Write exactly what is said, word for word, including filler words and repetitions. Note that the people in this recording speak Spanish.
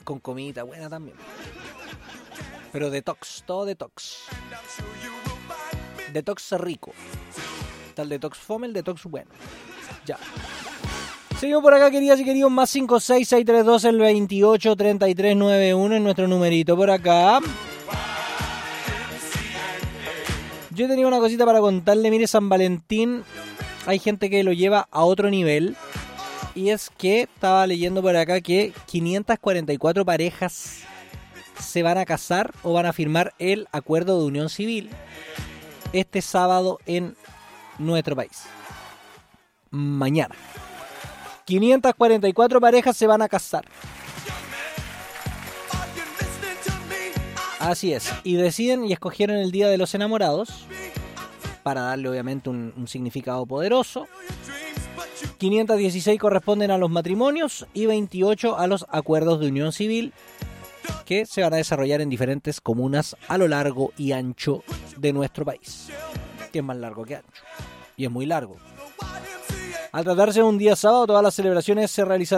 con comida buena también. Pero detox, todo detox. Detox rico. Está el detox fome, el detox bueno. Ya. Seguimos por acá, queridas y queridos. Más cinco seis seis tres dos el veintiocho treinta y tres noventa y uno en nuestro numerito por acá. Yo tenía una cosita para contarle. Mire, San Valentín, hay gente que lo lleva a otro nivel. Y es que estaba leyendo por acá que quinientas cuarenta y cuatro parejas se van a casar o van a firmar el acuerdo de unión civil este sábado en nuestro país. Mañana. quinientas cuarenta y cuatro parejas se van a casar. Así es. Y deciden y escogieron el Día de los Enamorados para darle obviamente un, un significado poderoso. quinientos dieciséis corresponden a los matrimonios y veintiocho a los acuerdos de unión civil que se van a desarrollar en diferentes comunas a lo largo y ancho de nuestro país. Que es más largo que ancho. Y es muy largo. Al tratarse de un día sábado, todas las celebraciones se realizarán